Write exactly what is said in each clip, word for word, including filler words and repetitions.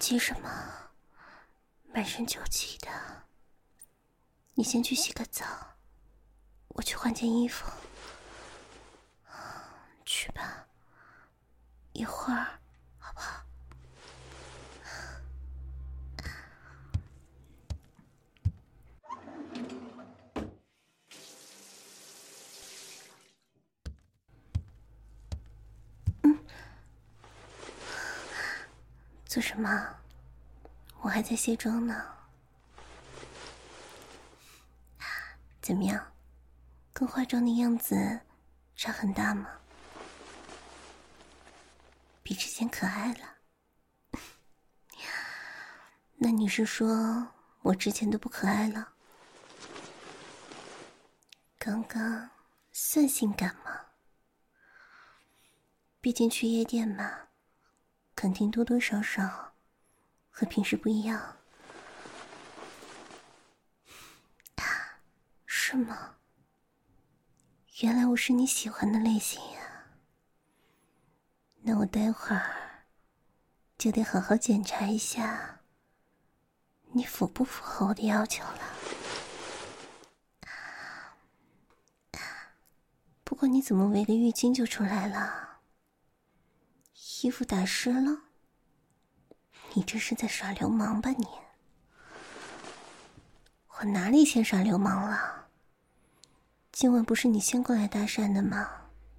急什么？满身酒气的。你先去洗个澡，我去换件衣服。去吧，一会儿，好不好？嗯，做什么？我还在卸妆呢。怎么样？跟化妆的样子差很大吗？比之前可爱了。那你是说我之前都不可爱了？刚刚算性感吗？毕竟去夜店嘛，肯定多多少少和平时不一样。是吗？原来我是你喜欢的类型呀。那我待会儿就得好好检查一下你符不符合我的要求了。不过你怎么围个浴巾就出来了？衣服打湿了？你这是在耍流氓吧你？我哪里先耍流氓了？今晚不是你先过来搭讪的吗？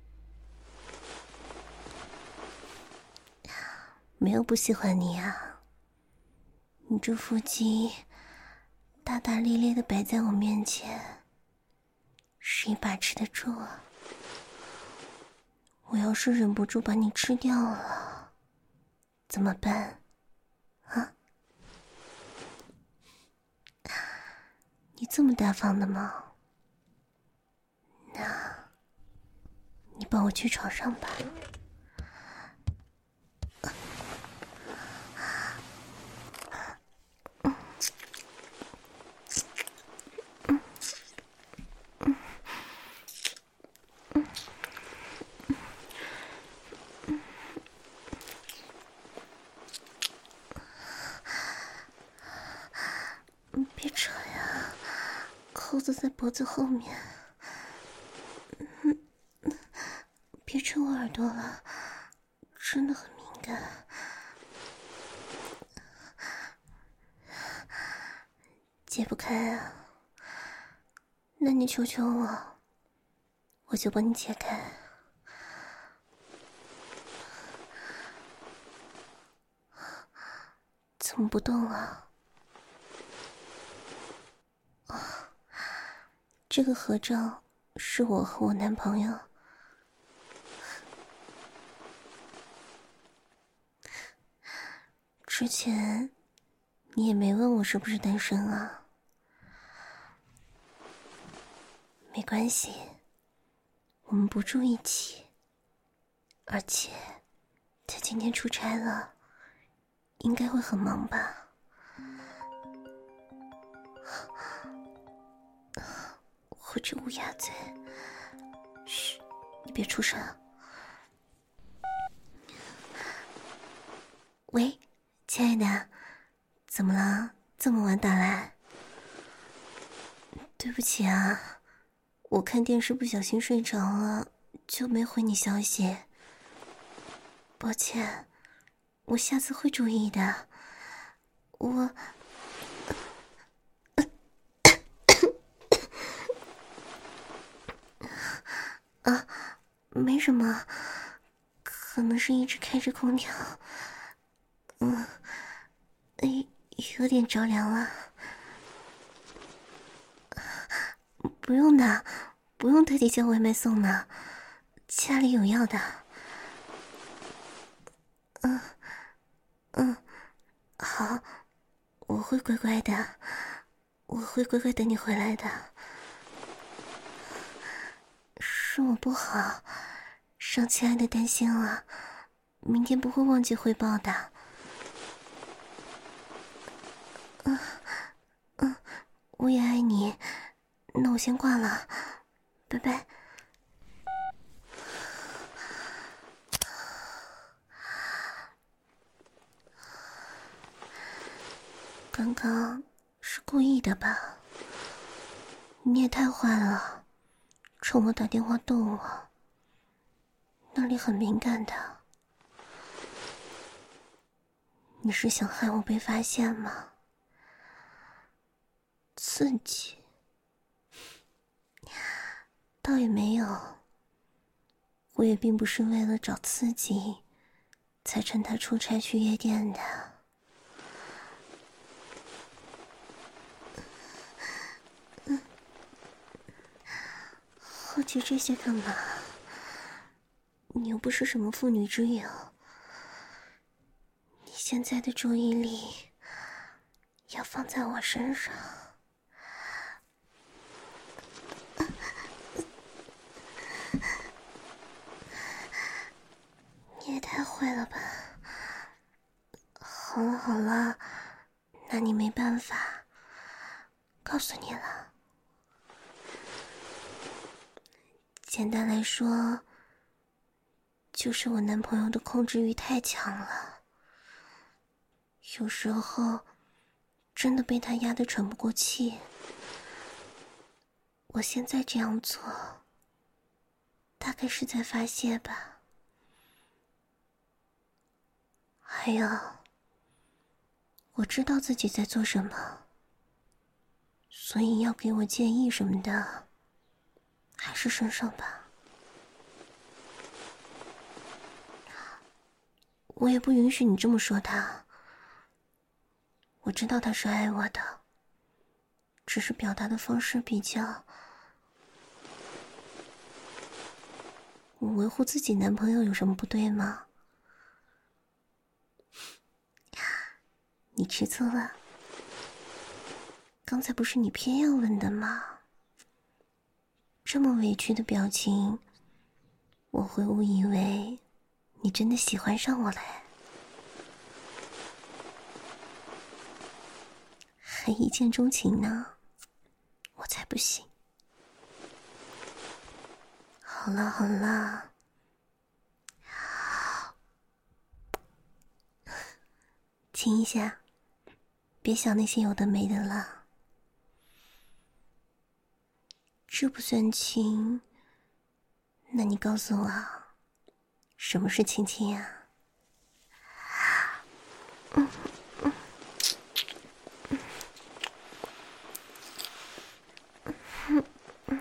没有不喜欢你啊，你这腹肌大大咧咧的摆在我面前，谁把持得住啊？我要是忍不住把你吃掉了，怎么办？啊？你这么大方的吗？那，你抱我去床上吧。别扯呀，扣子在脖子后面。别扯我耳朵了，真的很敏感。解不开啊？那你求求我，我就帮你解开。怎么不动啊？哦，这个合照是我和我男朋友。之前你也没问我是不是单身啊？没关系，我们不住一起，而且他今天出差了，应该会很忙吧？我这乌鸦嘴，嘘，你别出声。喂，亲爱的，怎么了？这么晚打来？对不起啊，我看电视不小心睡着了，就没回你消息。抱歉，我下次会注意的。我啊，没什么，可能是一直开着空调，嗯，哎，有点着凉了。不用的，不用特地叫外卖送的，家里有药的。嗯嗯，好，我会乖乖的，我会乖乖等你回来的。是我不好，让亲爱的担心了，明天不会忘记汇报的。嗯嗯，我也爱你，那我先挂了，拜拜。 你也太坏了，冲我打电话逗我，那里很敏感的。你是想害我被发现吗？刺激？倒也没有，我也并不是为了找刺激才趁他出差去夜店的。好奇这些干嘛？你又不是什么妇女之友，你现在的注意力要放在我身上。你也太坏了吧！好了好了，那你没办法，告诉你了。简单来说，就是我男朋友的控制欲太强了，有时候真的被他压得喘不过气。我现在这样做，大概是在发泄吧。还有，我知道自己在做什么，所以要给我建议什么的，还是省省吧。我也不允许你这么说他。我知道他是爱我的，只是表达的方式比较……我维护自己男朋友有什么不对吗？你吃醋了？刚才不是你偏要问的吗？这么委屈的表情，我会误以为你真的喜欢上我了，还一见钟情呢，我才不信。好了好了，亲一下，别想那些有的没的了。这不算亲，那你告诉我，什么是亲亲呀？嗯嗯嗯嗯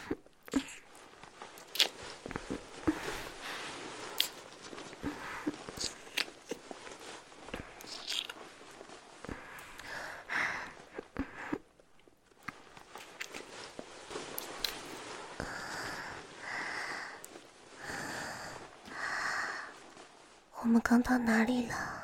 我们刚到哪里了？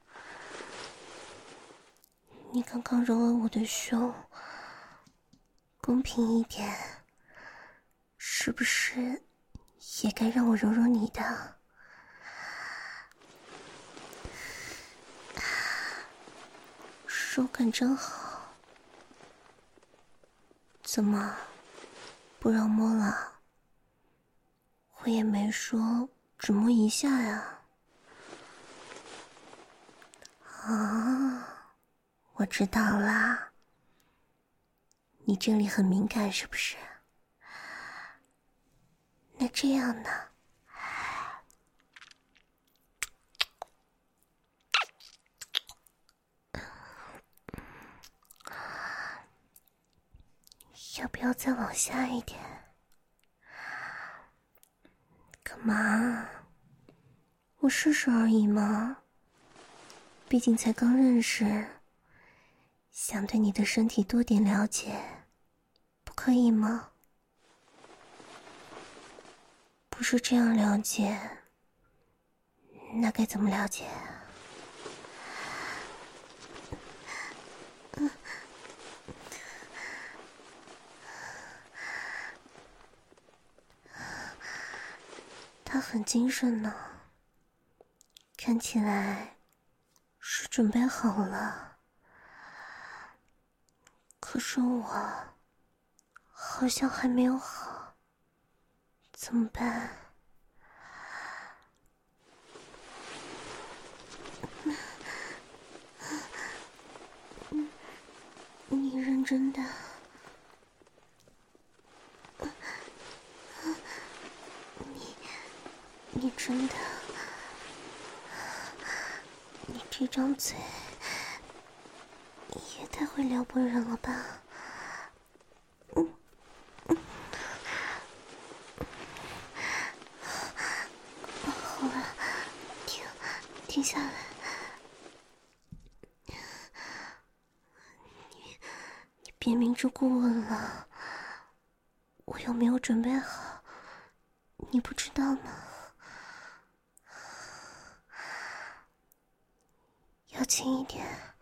你刚刚揉了我的胸，公平一点，是不是也该让我揉揉你的？手感真好，怎么不让摸了？我也没说只摸一下呀。啊，我知道啦，你这里很敏感是不是？那这样呢？要不要再往下一点？干嘛？我试试而已嘛，毕竟才刚认识，想对你的身体多点了解，不可以吗？不是这样了解，那该怎么了解？嗯，他很精神呢，看起来是准备好了，可是我好像还没有好，怎么办？你认真的你真的，你这张嘴也太会撩拨人了吧？嗯嗯，好了，停，停下来。你，你别明知故问了，我又没有准备好，你不知道吗？要轻一点。